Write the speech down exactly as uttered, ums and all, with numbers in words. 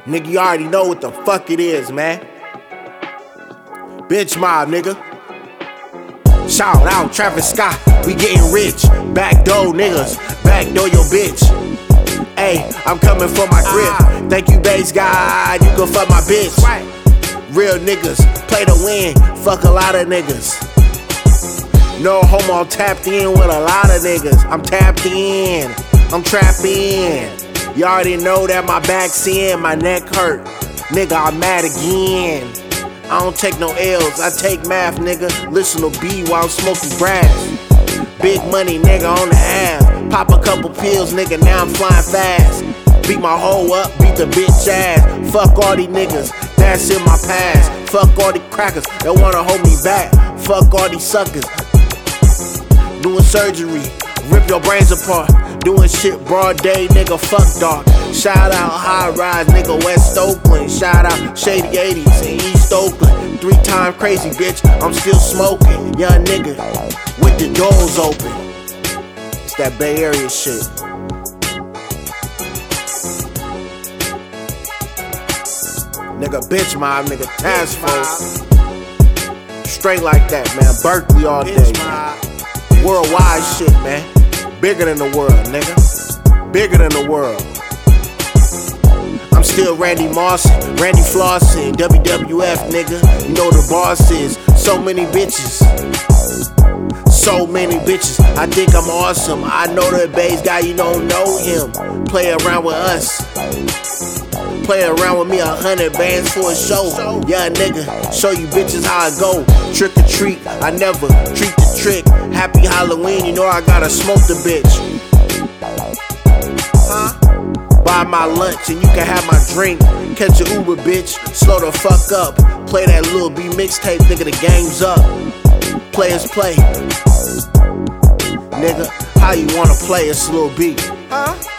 Nigga, you already know what the fuck it is, man. Bitch mob, nigga. Shout out Travis Scott, we getting rich. Backdoor niggas, backdoor your bitch. Hey, I'm coming for my grip. Thank you, base God, you can fuck my bitch. Real niggas, play to win, fuck a lot of niggas. No homo, I'm tapped in with a lot of niggas. I'm tapped in, I'm trapped in. You already know that my back's in, my neck hurt. Nigga, I'm mad again. I don't take no L's, I take math, nigga. Listen to B while I'm smoking grass. Big money, nigga, on the half. Pop a couple pills, nigga, now I'm flying fast. Beat my hoe up, beat the bitch ass. Fuck all these niggas, that's in my past. Fuck all these crackers that wanna hold me back. Fuck all these suckers. Doing surgery, rip your brains apart. Doing shit broad day, nigga, fuck dark. Shout out High Rise, nigga, West Oakland. Shout out Shady eighties in East Oakland. Three time crazy, bitch, I'm still smoking. Young nigga, with the doors open. It's that Bay Area shit. Nigga, bitch mob, nigga, task force. Straight like that, man, Berkeley all day, man. Worldwide shit, man. Bigger than the world, nigga. Bigger than the world. I'm still Randy Moss, Randy Flossin, W W F, nigga. You know the boss is. So many bitches. So many bitches. I think I'm awesome. I know the bass guy, you don't know him. Play around with us. Play around with me, a hundred bands for a show. Yeah, nigga, show you bitches how I go. Trick or treat, I never treat the trick. Happy Halloween, you know I gotta smoke the bitch. Huh? Buy my lunch and you can have my drink. Catch a Uber, bitch, slow the fuck up. Play that Lil B mixtape, nigga, the game's up. Players play. Nigga, how you wanna play? It's Lil B. Huh?